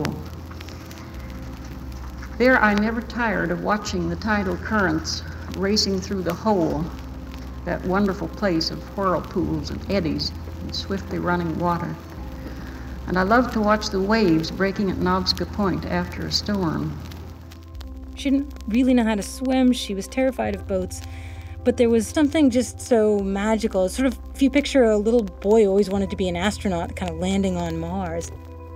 There I never tired of watching the tidal currents racing through the hole, that wonderful place of whirlpools and eddies and swiftly running water. And I loved to watch the waves breaking at Novska Point after a storm. She didn't really know how to swim. She was terrified of boats. But there was something just so magical. It's sort of, if you picture a little boy who always wanted to be an astronaut, kind of landing on Mars.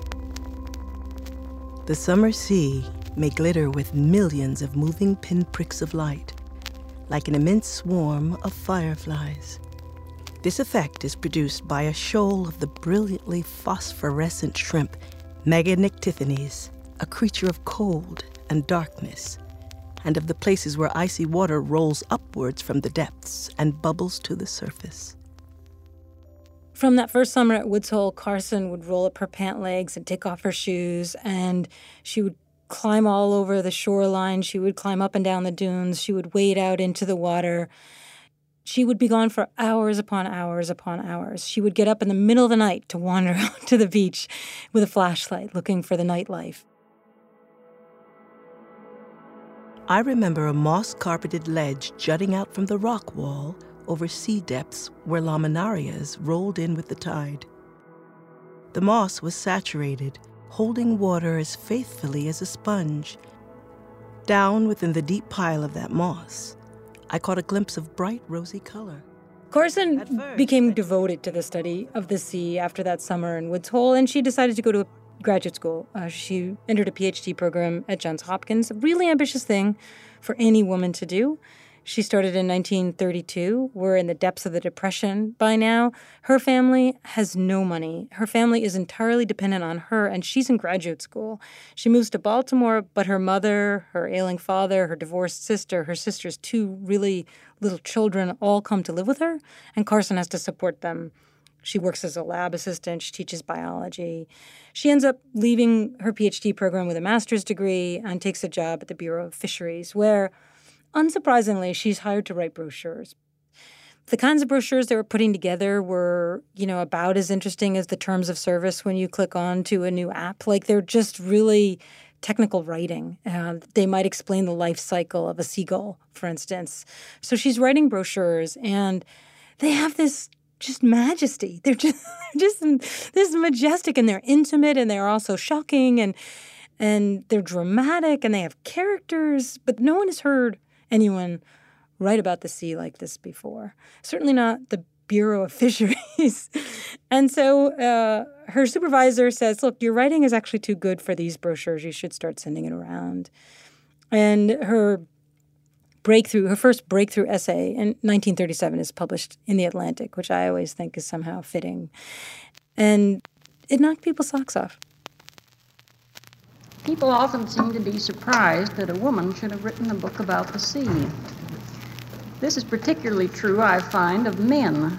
The summer sea may glitter with millions of moving pinpricks of light, like an immense swarm of fireflies. This effect is produced by a shoal of the brilliantly phosphorescent shrimp, Meganictithanes, a creature of cold and darkness, and of the places where icy water rolls upwards from the depths and bubbles to the surface. From that first summer at Woods Hole, Carson would roll up her pant legs and take off her shoes, and she would climb all over the shoreline. She would climb up and down the dunes. She would wade out into the water. She would be gone for hours upon hours upon hours. She would get up in the middle of the night to wander out to the beach with a flashlight looking for the nightlife. I remember a moss-carpeted ledge jutting out from the rock wall over sea depths where laminarias rolled in with the tide. The moss was saturated, holding water as faithfully as a sponge. Down within the deep pile of that moss, I caught a glimpse of bright rosy color. Carson became devoted to the study of the sea after that summer in Woods Hole, and she decided to go to graduate school. Uh, she entered a P H D program at Johns Hopkins, a really ambitious thing for any woman to do. She started in nineteen thirty-two. We're in the depths of the Depression by now. Her family has no money. Her family is entirely dependent on her, and she's in graduate school. She moves to Baltimore, but her mother, her ailing father, her divorced sister, her sister's two really little children all come to live with her, and Carson has to support them. She works as a lab assistant. She teaches biology. She ends up leaving her P H D program with a master's degree and takes a job at the Bureau of Fisheries, where, unsurprisingly, she's hired to write brochures. The kinds of brochures they were putting together were, you know, about as interesting as the terms of service when you click on to a new app. Like, they're just really technical writing. Uh, they might explain the life cycle of a seagull, for instance. So she's writing brochures, and they have this just majesty. They're just, just this majestic, and they're intimate, and they're also shocking, and and they're dramatic, and they have characters, but no one has heard anyone write about the sea like this before. Certainly not the Bureau of Fisheries. And so uh, her supervisor says, look, your writing is actually too good for these brochures. You should start sending it around. And her breakthrough, her first breakthrough essay in nineteen thirty-seven is published in The Atlantic, which I always think is somehow fitting. And it knocked people's socks off. People often seem to be surprised that a woman should have written a book about the sea. This is particularly true, I find, of men.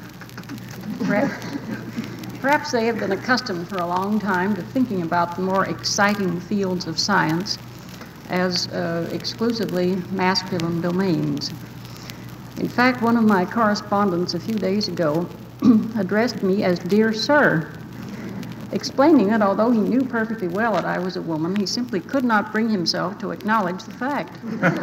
Perhaps they have been accustomed for a long time to thinking about the more exciting fields of science as uh, exclusively masculine domains. In fact, one of my correspondents a few days ago addressed me as Dear Sir, explaining that although he knew perfectly well that I was a woman, he simply could not bring himself to acknowledge the fact.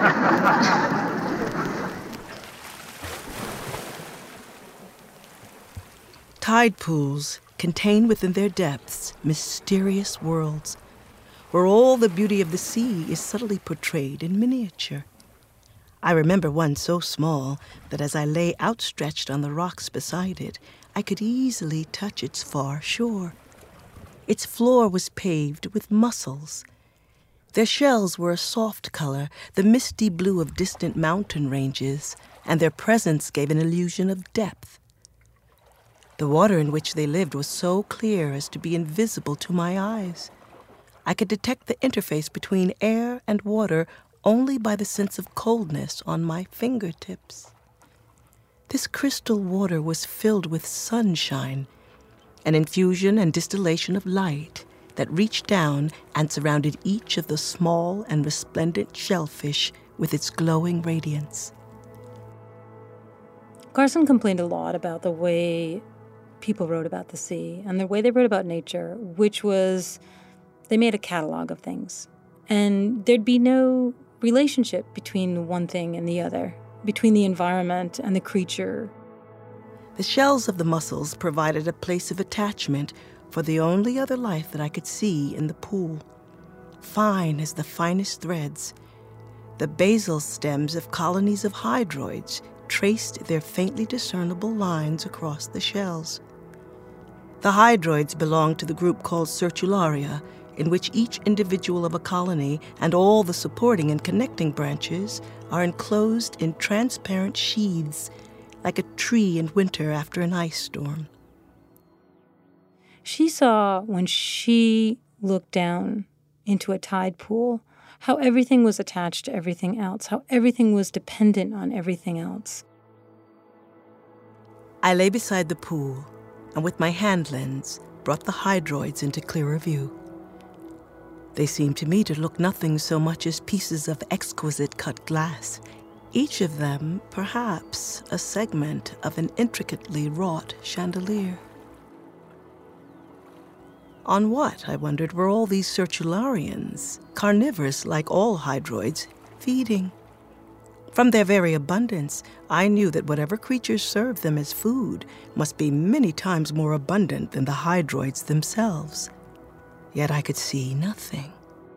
Tide pools contain within their depths mysterious worlds, where all the beauty of the sea is subtly portrayed in miniature. I remember one so small that as I lay outstretched on the rocks beside it, I could easily touch its far shore. Its floor was paved with mussels. Their shells were a soft color, the misty blue of distant mountain ranges, and their presence gave an illusion of depth. The water in which they lived was so clear as to be invisible to my eyes. I could detect the interface between air and water only by the sense of coldness on my fingertips. This crystal water was filled with sunshine, an infusion and distillation of light that reached down and surrounded each of the small and resplendent shellfish with its glowing radiance. Carson complained a lot about the way people wrote about the sea and the way they wrote about nature, which was they made a catalog of things. And there'd be no relationship between one thing and the other, between the environment and the creature. The shells of the mussels provided a place of attachment for the only other life that I could see in the pool. Fine as the finest threads, the basal stems of colonies of hydroids traced their faintly discernible lines across the shells. The hydroids belonged to the group called Sertularia, in which each individual of a colony and all the supporting and connecting branches are enclosed in transparent sheaths, like a tree in winter after an ice storm. She saw, when she looked down into a tide pool, how everything was attached to everything else, how everything was dependent on everything else. I lay beside the pool, and with my hand lens, brought the hydroids into clearer view. They seemed to me to look nothing so much as pieces of exquisite cut glass, each of them, perhaps, a segment of an intricately wrought chandelier. On what, I wondered, were all these Sertularians, carnivorous like all hydroids, feeding? From their very abundance, I knew that whatever creatures served them as food must be many times more abundant than the hydroids themselves. Yet I could see nothing.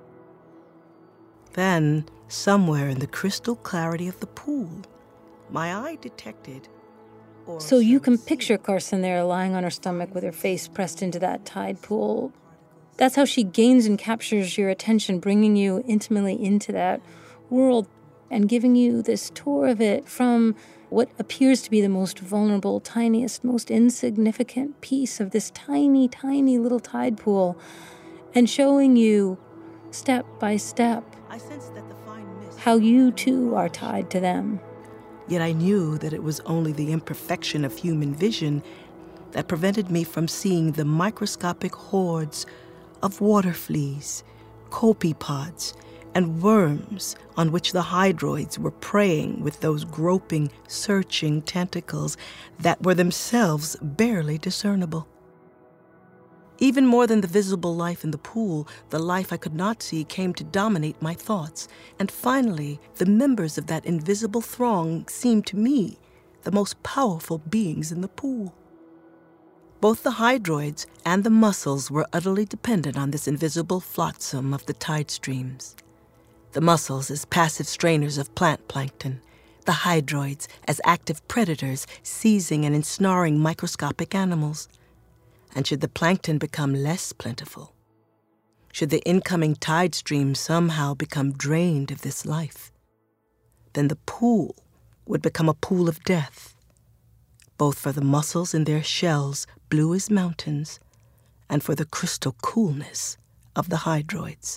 Then, somewhere in the crystal clarity of the pool, my eye detected... So you can picture Carson there lying on her stomach with her face pressed into that tide pool. That's how she gains and captures your attention, bringing you intimately into that world and giving you this tour of it from what appears to be the most vulnerable, tiniest, most insignificant piece of this tiny, tiny little tide pool, and showing you, step by step, how you too are tied to them. Yet I knew that it was only the imperfection of human vision that prevented me from seeing the microscopic hordes of water fleas, copepods, and worms on which the hydroids were preying with those groping, searching tentacles that were themselves barely discernible. Even more than the visible life in the pool, the life I could not see came to dominate my thoughts, and finally, the members of that invisible throng seemed to me the most powerful beings in the pool. Both the hydroids and the mussels were utterly dependent on this invisible flotsam of the tide streams. The mussels as passive strainers of plant plankton, the hydroids as active predators seizing and ensnaring microscopic animals. And should the plankton become less plentiful, should the incoming tide stream somehow become drained of this life, then the pool would become a pool of death, both for the mussels in their shells, blue as mountains, and for the crystal coolness of the hydroids.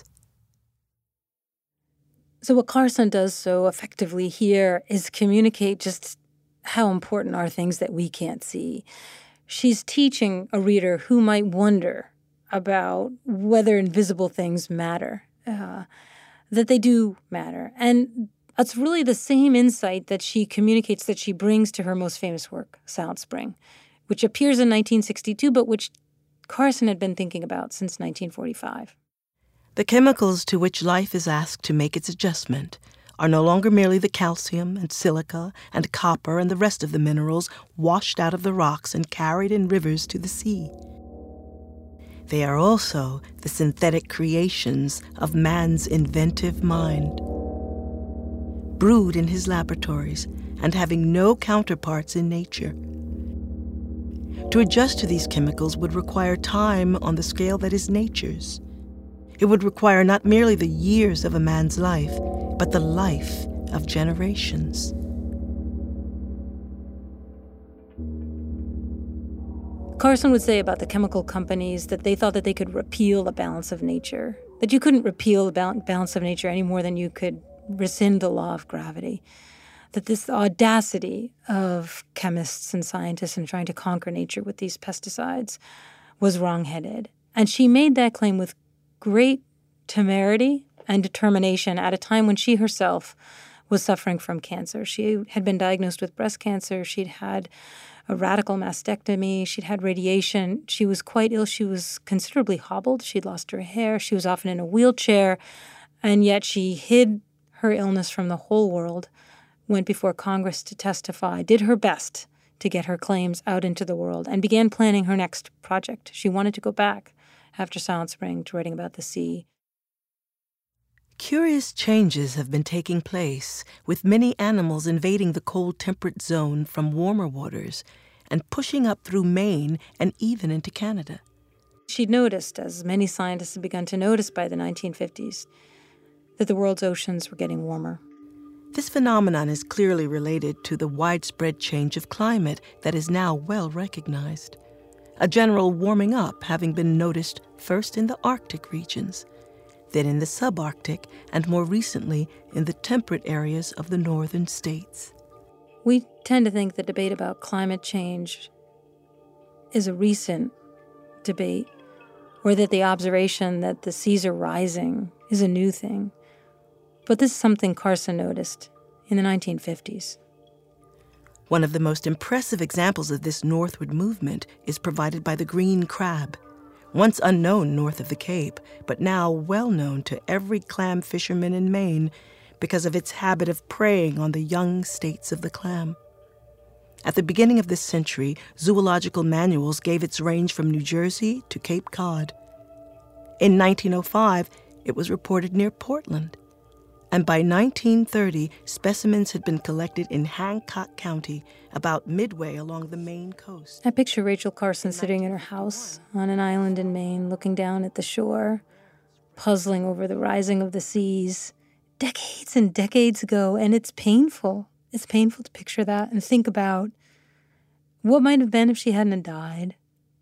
So what Carson does so effectively here is communicate just how important are things that we can't see. She's teaching a reader who might wonder about whether invisible things matter, uh, that they do matter. And that's really the same insight that she communicates, that she brings to her most famous work, Silent Spring, which appears in nineteen sixty-two, but which Carson had been thinking about since nineteen forty-five. The chemicals to which life is asked to make its adjustment are no longer merely the calcium and silica and copper and the rest of the minerals washed out of the rocks and carried in rivers to the sea. They are also the synthetic creations of man's inventive mind, brewed in his laboratories and having no counterparts in nature. To adjust to these chemicals would require time on the scale that is nature's. It would require not merely the years of a man's life, but the life of generations. Carson would say about the chemical companies that they thought that they could repeal the balance of nature, that you couldn't repeal the balance of nature any more than you could rescind the law of gravity, that this audacity of chemists and scientists in trying to conquer nature with these pesticides was wrongheaded. And she made that claim with great temerity and determination at a time when she herself was suffering from cancer. She had been diagnosed with breast cancer. She'd had a radical mastectomy. She'd had radiation. She was quite ill. She was considerably hobbled. She'd lost her hair. She was often in a wheelchair. And yet she hid her illness from the whole world, went before Congress to testify, did her best to get her claims out into the world, and began planning her next project. She wanted to go back after Silent Spring to writing about the sea. Curious changes have been taking place, with many animals invading the cold temperate zone from warmer waters and pushing up through Maine and even into Canada. She'd noticed, as many scientists had begun to notice by the nineteen fifties, that the world's oceans were getting warmer. This phenomenon is clearly related to the widespread change of climate that is now well recognized. A general warming up having been noticed first in the Arctic regions, then in the subarctic, and more recently in the temperate areas of the northern states. We tend to think the debate about climate change is a recent debate, or that the observation that the seas are rising is a new thing. But this is something Carson noticed in the nineteen fifties. One of the most impressive examples of this northward movement is provided by the green crab, once unknown north of the Cape, but now well known to every clam fisherman in Maine because of its habit of preying on the young states of the clam. At the beginning of this century, zoological manuals gave its range from New Jersey to Cape Cod. In nineteen oh five, it was reported near Portland. And by nineteen thirty, specimens had been collected in Hancock County, about midway along the Maine coast. I picture Rachel Carson sitting in her house on an island in Maine, looking down at the shore, puzzling over the rising of the seas, decades and decades ago, and it's painful. It's painful to picture that and think about what might have been if she hadn't died.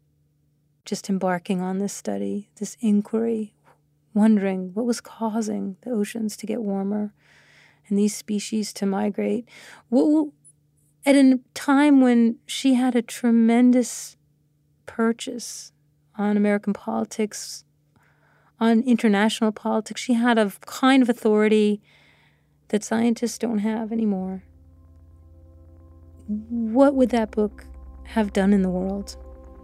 Just embarking on this study, this inquiry, wondering what was causing the oceans to get warmer and these species to migrate. What, at a time when she had a tremendous purchase on American politics, on international politics, she had a kind of authority that scientists don't have anymore. What would that book have done in the world?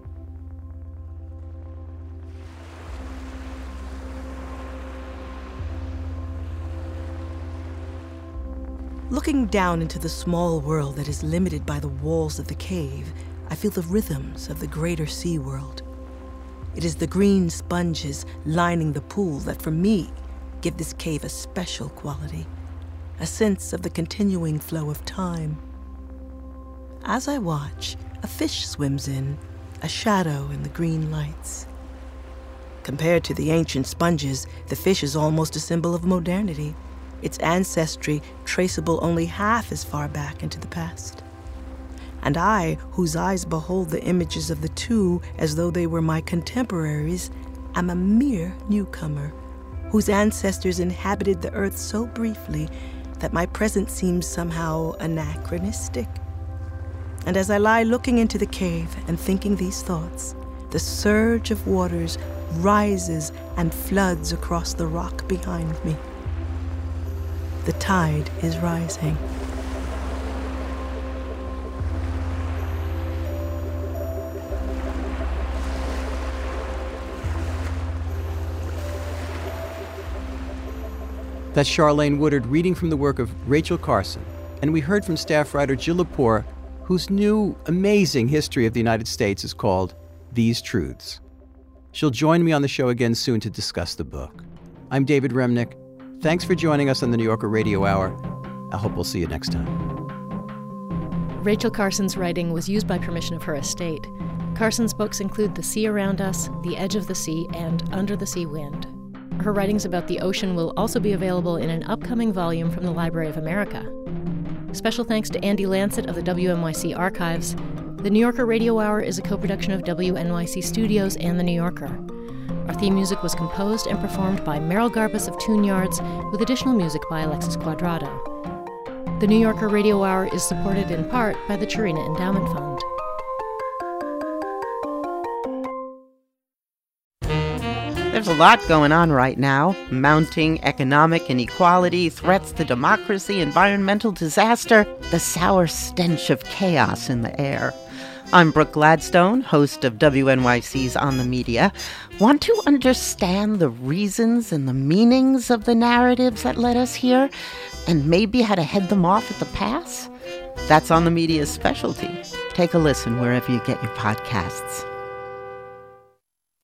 Looking down into the small world that is limited by the walls of the cave, I feel the rhythms of the greater sea world. It is the green sponges lining the pool that, for me, give this cave a special quality, a sense of the continuing flow of time. As I watch, a fish swims in, a shadow in the green lights. Compared to the ancient sponges, the fish is almost a symbol of modernity, its ancestry traceable only half as far back into the past. And I, whose eyes behold the images of the two as though they were my contemporaries, am a mere newcomer, whose ancestors inhabited the earth so briefly that my present seems somehow anachronistic. And as I lie looking into the cave and thinking these thoughts, the surge of waters rises and floods across the rock behind me. The tide is rising. That's Charlayne Woodard reading from the work of Rachel Carson. And we heard from staff writer Jill Lepore, whose new, amazing history of the United States is called These Truths. She'll join me on the show again soon to discuss the book. I'm David Remnick. Thanks for joining us on the New Yorker Radio Hour. I hope we'll see you next time. Rachel Carson's writing was used by permission of her estate. Carson's books include The Sea Around Us, The Edge of the Sea, and Under the Sea Wind. Her writings about the ocean will also be available in an upcoming volume from the Library of America. Special thanks to Andy Lancet of the W N Y C Archives. The New Yorker Radio Hour is a co-production of W N Y C Studios and The New Yorker. Our theme music was composed and performed by Meryl Garbus of Tune Yards, with additional music by Alexis Quadrado. The New Yorker Radio Hour is supported in part by the Churina Endowment Fund. There's a lot going on right now. Mounting economic inequality, threats to democracy, environmental disaster, the sour stench of chaos in the air. I'm Brooke Gladstone, host of W N Y C's On the Media. Want to understand the reasons and the meanings of the narratives that led us here, and maybe how to head them off at the pass? That's On the Media's specialty. Take a listen wherever you get your podcasts.